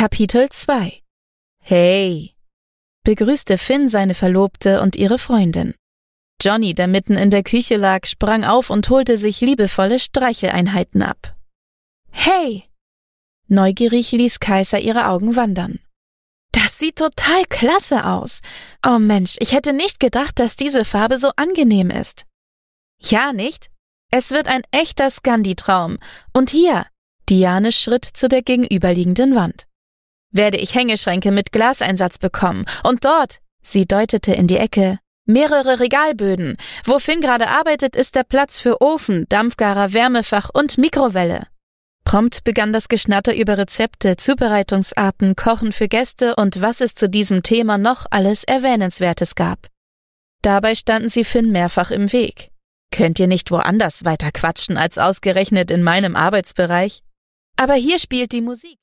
Kapitel 2 Hey, begrüßte Finn seine Verlobte und ihre Freundin. Johnny, der mitten in der Küche lag, sprang auf und holte sich liebevolle Streicheleinheiten ab. Hey! Neugierig ließ Kajsa ihre Augen wandern. Das sieht total klasse aus. Oh Mensch, ich hätte nicht gedacht, dass diese Farbe so angenehm ist. Ja, nicht? Es wird ein echter Scandi-Traum. Und hier, Diane schritt zu der gegenüberliegenden Wand. Werde ich Hängeschränke mit Glaseinsatz bekommen. Und dort, sie deutete in die Ecke, mehrere Regalböden. Wo Finn gerade arbeitet, ist der Platz für Ofen, Dampfgarer, Wärmefach und Mikrowelle. Prompt begann das Geschnatter über Rezepte, Zubereitungsarten, Kochen für Gäste und was es zu diesem Thema noch alles Erwähnenswertes gab. Dabei standen sie Finn mehrfach im Weg. Könnt ihr nicht woanders weiter quatschen als ausgerechnet in meinem Arbeitsbereich? Aber hier spielt die Musik.